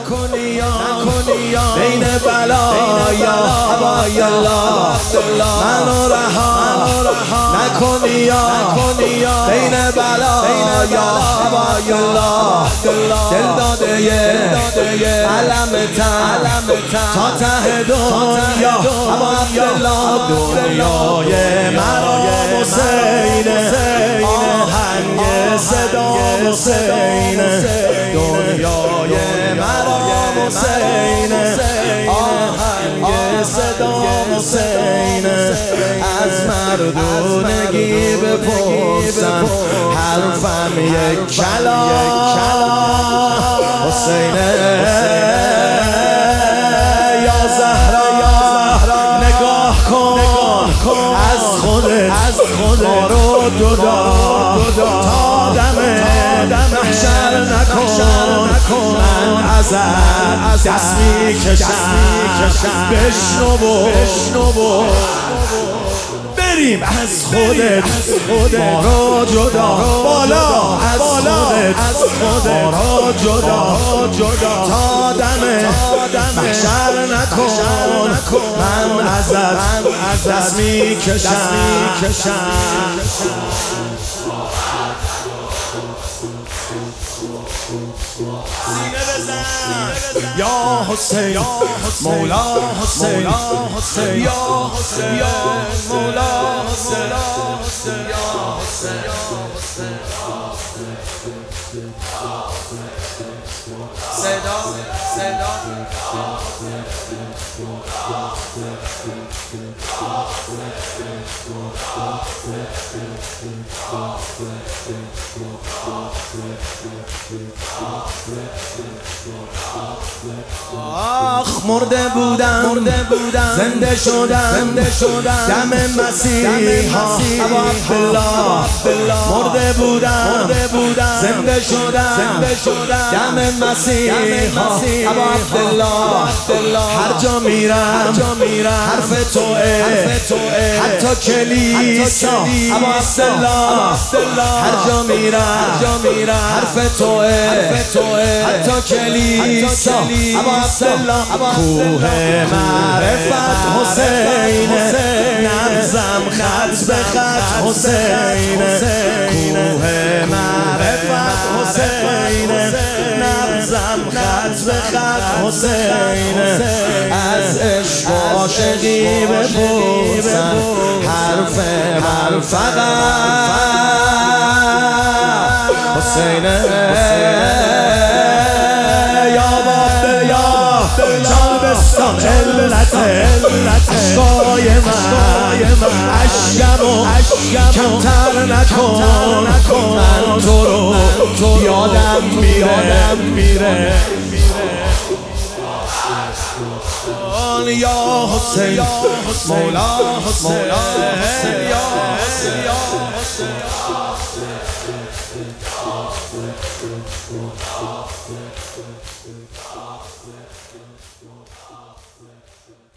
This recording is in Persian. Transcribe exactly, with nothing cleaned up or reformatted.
نکنی یا بین بلایا عبای الله منو رها نکنی یا بین بلایا عبای الله دل داده یه علم تن تا ته دنیا عبای الله دنیای مرا حسینه آهنگ صدا حسینه دنیای مرا حسینه آهنگ صدا حسینه از مردونگی بپرسم حرفم یک کلام حسینه یا زهرا نگاه کن از خودت ما رو جدا تا دم محشر نکن من ازت دست میکشم بشنو بریم از خودت ما رو جدا بالا از خودت ما رو جدا تا دم محشر نکن من ازت دست میکشم سینه بزن یا حسین مولا حسین یا حسین مولا حسین یا حسین صدا صدا آخ مرده بودم زنده شدم دم مسیحا ابا عبدالله مرده بودم زنده شدم دم مسیحا ابا عبدالله هر جا میرم حرف توئه حتی کلیسا ابا عبدالله هر جا میرم حرف توئه حتی کلیسا ابا عبدالله کوه معرفت حسینه نبزم خط به خط حسینه کوه معرفت حسینه نبزم خط به خط حسینه از عشق و عاشقی بپرسم حرف من فقط حسینه جانبستان علت عشقای من عشقم کمتر نکن من تو رو یادم میره یا حسین مولا حسین یا حسین